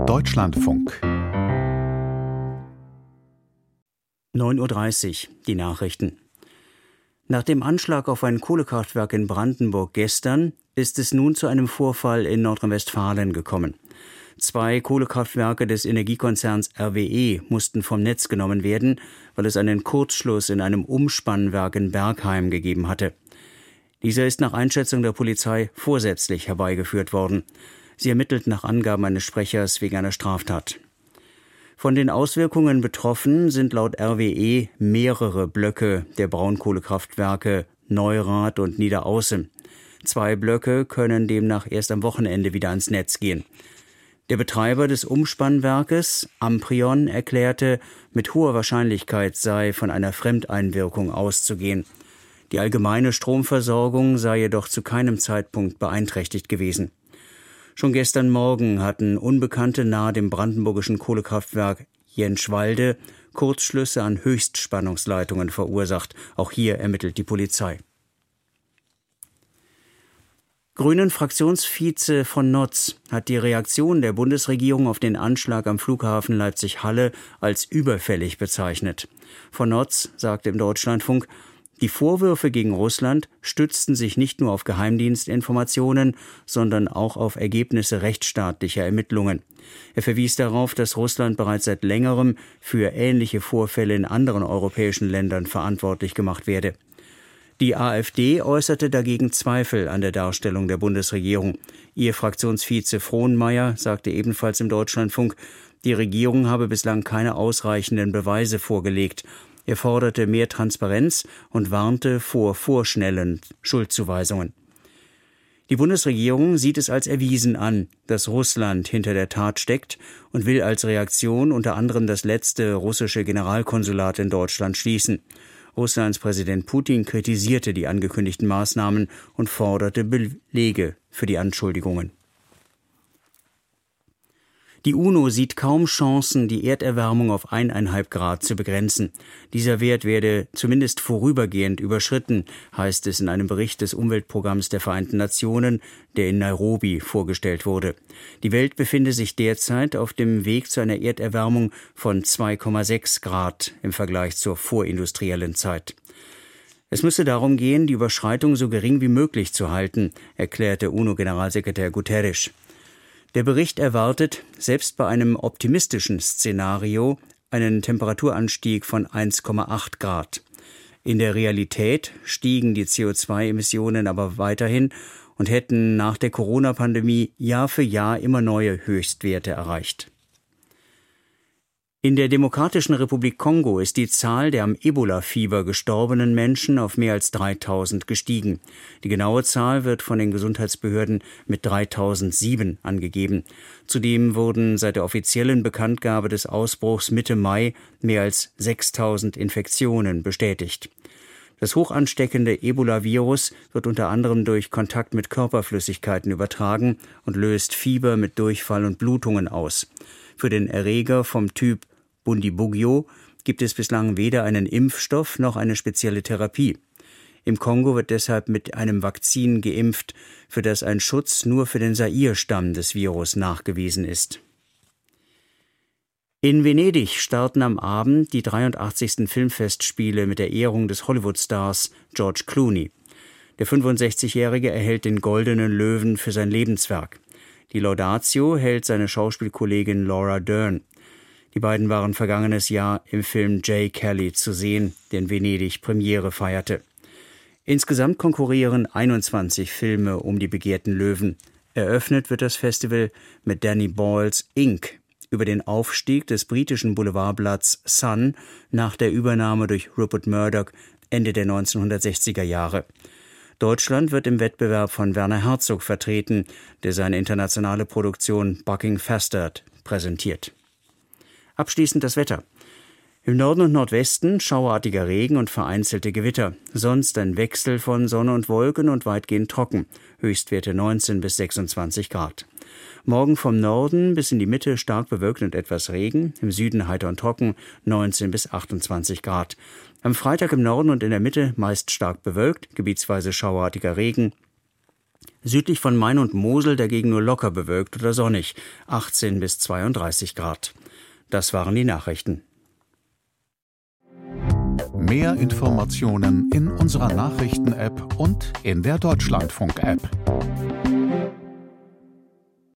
Deutschlandfunk 9:30 Uhr, die Nachrichten. Nach dem Anschlag auf ein Kohlekraftwerk in Brandenburg gestern ist es nun zu einem Vorfall in Nordrhein-Westfalen gekommen. 2 Kohlekraftwerke des Energiekonzerns RWE mussten vom Netz genommen werden, weil es einen Kurzschluss in einem Umspannwerk in Bergheim gegeben hatte. Dieser ist nach Einschätzung der Polizei vorsätzlich herbeigeführt worden. Sie ermittelt nach Angaben eines Sprechers wegen einer Straftat. Von den Auswirkungen betroffen sind laut RWE mehrere Blöcke der Braunkohlekraftwerke Neurath und Niederaußem. 2 Blöcke können demnach erst am Wochenende wieder ans Netz gehen. Der Betreiber des Umspannwerkes, Amprion, erklärte, mit hoher Wahrscheinlichkeit sei von einer Fremdeinwirkung auszugehen. Die allgemeine Stromversorgung sei jedoch zu keinem Zeitpunkt beeinträchtigt gewesen. Schon gestern Morgen hatten Unbekannte nahe dem brandenburgischen Kohlekraftwerk Jentschwalde Kurzschlüsse an Höchstspannungsleitungen verursacht. Auch hier ermittelt die Polizei. Grünen-Fraktionsvize von Notz hat die Reaktion der Bundesregierung auf den Anschlag am Flughafen Leipzig-Halle als überfällig bezeichnet. Von Notz sagte im Deutschlandfunk, die Vorwürfe gegen Russland stützten sich nicht nur auf Geheimdienstinformationen, sondern auch auf Ergebnisse rechtsstaatlicher Ermittlungen. Er verwies darauf, dass Russland bereits seit längerem für ähnliche Vorfälle in anderen europäischen Ländern verantwortlich gemacht werde. Die AfD äußerte dagegen Zweifel an der Darstellung der Bundesregierung. Ihr Fraktionsvize Frohnmeier sagte ebenfalls im Deutschlandfunk, die Regierung habe bislang keine ausreichenden Beweise vorgelegt. Er forderte mehr Transparenz und warnte vor vorschnellen Schuldzuweisungen. Die Bundesregierung sieht es als erwiesen an, dass Russland hinter der Tat steckt und will als Reaktion unter anderem das letzte russische Generalkonsulat in Deutschland schließen. Russlands Präsident Putin kritisierte die angekündigten Maßnahmen und forderte Belege für die Anschuldigungen. Die UNO sieht kaum Chancen, die Erderwärmung auf 1,5 Grad zu begrenzen. Dieser Wert werde zumindest vorübergehend überschritten, heißt es in einem Bericht des Umweltprogramms der Vereinten Nationen, der in Nairobi vorgestellt wurde. Die Welt befinde sich derzeit auf dem Weg zu einer Erderwärmung von 2,6 Grad im Vergleich zur vorindustriellen Zeit. Es müsse darum gehen, die Überschreitung so gering wie möglich zu halten, erklärte UNO-Generalsekretär Guterres. Der Bericht erwartet, selbst bei einem optimistischen Szenario, einen Temperaturanstieg von 1,8 Grad. In der Realität stiegen die CO2-Emissionen aber weiterhin und hätten nach der Corona-Pandemie Jahr für Jahr immer neue Höchstwerte erreicht. In der Demokratischen Republik Kongo ist die Zahl der am Ebola-Fieber gestorbenen Menschen auf mehr als 3.000 gestiegen. Die genaue Zahl wird von den Gesundheitsbehörden mit 3.007 angegeben. Zudem wurden seit der offiziellen Bekanntgabe des Ausbruchs Mitte Mai mehr als 6.000 Infektionen bestätigt. Das hochansteckende Ebola-Virus wird unter anderem durch Kontakt mit Körperflüssigkeiten übertragen und löst Fieber mit Durchfall und Blutungen aus. Für den Erreger vom Typ Bundibugyo gibt es bislang weder einen Impfstoff noch eine spezielle Therapie. Im Kongo wird deshalb mit einem Vakzin geimpft, für das ein Schutz nur für den Zaire-Stamm des Virus nachgewiesen ist. In Venedig starten am Abend die 83. Filmfestspiele mit der Ehrung des Hollywood-Stars George Clooney. Der 65-Jährige erhält den Goldenen Löwen für sein Lebenswerk. Die Laudatio hält seine Schauspielkollegin Laura Dern. Die beiden waren vergangenes Jahr im Film Jay Kelly zu sehen, der in Venedig Premiere feierte. Insgesamt konkurrieren 21 Filme um die begehrten Löwen. Eröffnet wird das Festival mit Danny Boyles Inc. über den Aufstieg des britischen Boulevardblatts Sun nach der Übernahme durch Rupert Murdoch Ende der 1960er Jahre. Deutschland wird im Wettbewerb von Werner Herzog vertreten, der seine internationale Produktion Bucking Fastard präsentiert. Abschließend das Wetter. Im Norden und Nordwesten schauerartiger Regen und vereinzelte Gewitter. Sonst ein Wechsel von Sonne und Wolken und weitgehend trocken. Höchstwerte 19 bis 26 Grad. Morgen vom Norden bis in die Mitte stark bewölkt und etwas Regen. Im Süden heiter und trocken 19 bis 28 Grad. Am Freitag im Norden und in der Mitte meist stark bewölkt, gebietsweise schauerartiger Regen. Südlich von Main und Mosel dagegen nur locker bewölkt oder sonnig, 18 bis 32 Grad. Das waren die Nachrichten. Mehr Informationen in unserer Nachrichten-App und in der Deutschlandfunk-App.